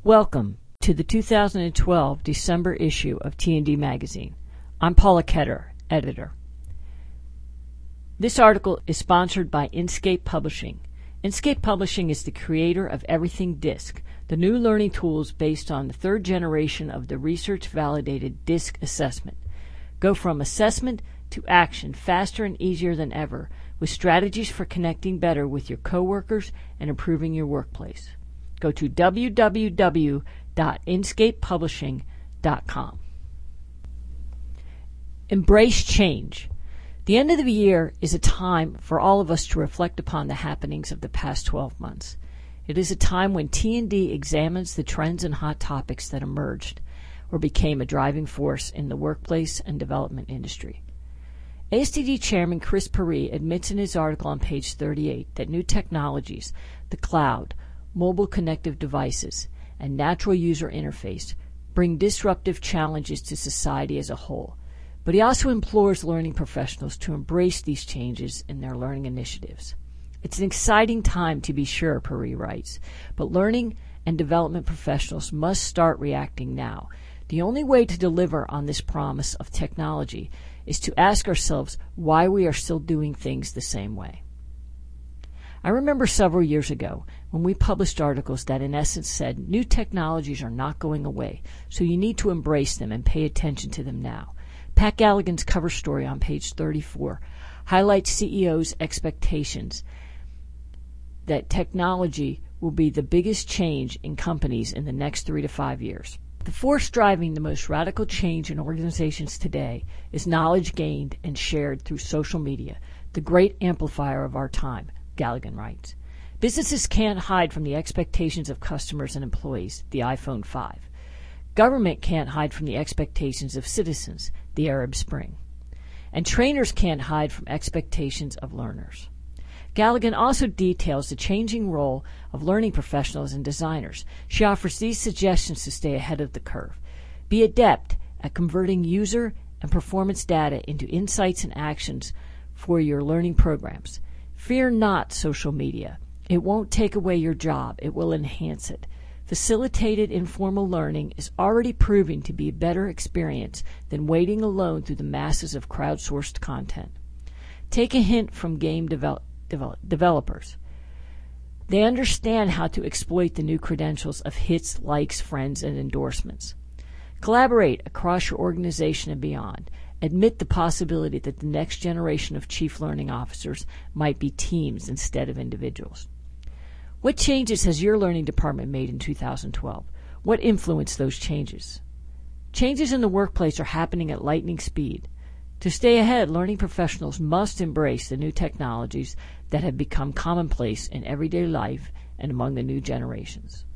Welcome to the 2012 December issue of T&D Magazine. I'm Paula Ketter, editor. This article is sponsored by Inkscape Publishing. Inkscape Publishing is the creator of Everything DiSC, the new learning tools based on the third generation of the research-validated DiSC assessment. Go from assessment to action faster and easier than ever with strategies for connecting better with your coworkers and improving your workplace. Go to www.inkscapepublishing.com. Embrace change. The end of the year is a time for all of us to reflect upon the happenings of the past 12 months. It is a time when T&D examines the trends and hot topics that emerged or became a driving force in the workplace and development industry. ASTD Chairman Chris Paree admits in his article on page 38 that new technologies, the cloud, mobile connective devices, and natural user interface bring disruptive challenges to society as a whole. But he also implores learning professionals to embrace these changes in their learning initiatives. It's an exciting time to be sure, Paree writes, but learning and development professionals must start reacting now. The only way to deliver on this promise of technology is to ask ourselves why we are still doing things the same way. I remember several years ago when we published articles that in essence said new technologies are not going away, so you need to embrace them and pay attention to them now. Pat Galligan's cover story on page 34 highlights CEOs' expectations that technology will be the biggest change in companies in the next 3 to 5 years. The force driving the most radical change in organizations today is knowledge gained and shared through social media, the great amplifier of our time, Galligan writes. Businesses can't hide from the expectations of customers and employees, the iPhone 5. Government can't hide from the expectations of citizens, the Arab Spring. And trainers can't hide from expectations of learners. Galligan also details the changing role of learning professionals and designers. She offers these suggestions to stay ahead of the curve. Be adept at converting user and performance data into insights and actions for your learning programs. Fear not social media. It won't take away your job. It will enhance it. Facilitated informal learning is already proving to be a better experience than waiting alone through the masses of crowdsourced content. Take a hint from game developers. They understand how to exploit the new credentials of hits, likes, friends, and endorsements. Collaborate across your organization and beyond. Admit the possibility that the next generation of chief learning officers might be teams instead of individuals. What changes has your learning department made in 2012? What influenced those changes? Changes in the workplace are happening at lightning speed. To stay ahead, learning professionals must embrace the new technologies that have become commonplace in everyday life and among the new generations.